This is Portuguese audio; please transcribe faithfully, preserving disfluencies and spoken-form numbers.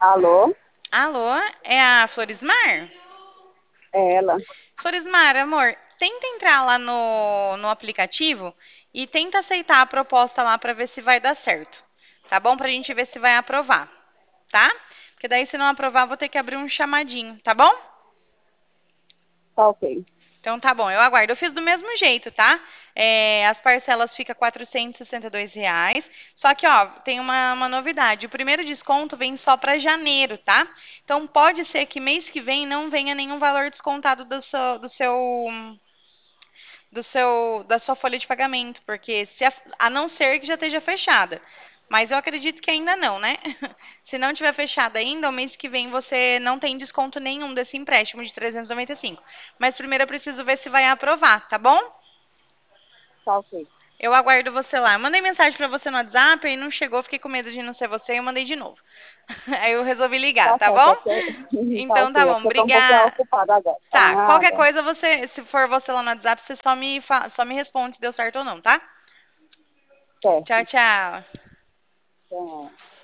Alô? Alô, é a Florismar? É ela. Florismar, amor, tenta entrar lá no, no aplicativo e tenta aceitar a proposta lá pra ver se vai dar certo. Tá bom? Pra gente ver se vai aprovar, tá? Porque daí se não aprovar, vou ter que abrir um chamadinho, tá bom? Tá ok. Então tá bom, eu aguardo. Eu fiz do mesmo jeito, tá? É, as parcelas ficam quatrocentos e sessenta e dois reais. Só que, ó, tem uma, uma novidade. O primeiro desconto vem só para janeiro, tá? Então pode ser que mês que vem não venha nenhum valor descontado do seu, do seu, do seu, da sua folha de pagamento, porque se a, a não ser que já esteja fechada. Mas eu acredito que ainda não, né? Se não tiver fechada ainda, o mês que vem você não tem desconto nenhum desse empréstimo de trezentos e noventa e cinco. Mas primeiro eu preciso ver se vai aprovar, tá bom? Tá ok. Eu aguardo você lá. Eu mandei mensagem pra você no WhatsApp e não chegou, fiquei com medo de não ser você e eu mandei de novo. Aí eu resolvi ligar, Tá tá certo. bom? É porque... tá Então tá ok. É bom, porque eu tô um pouquinho obrigada. ocupada agora. Tá Tá, qualquer nada. coisa você, se for você lá no WhatsApp, você só me fa- só me responde se deu certo ou não, tá? Tchau, Certo. tchau. Tá.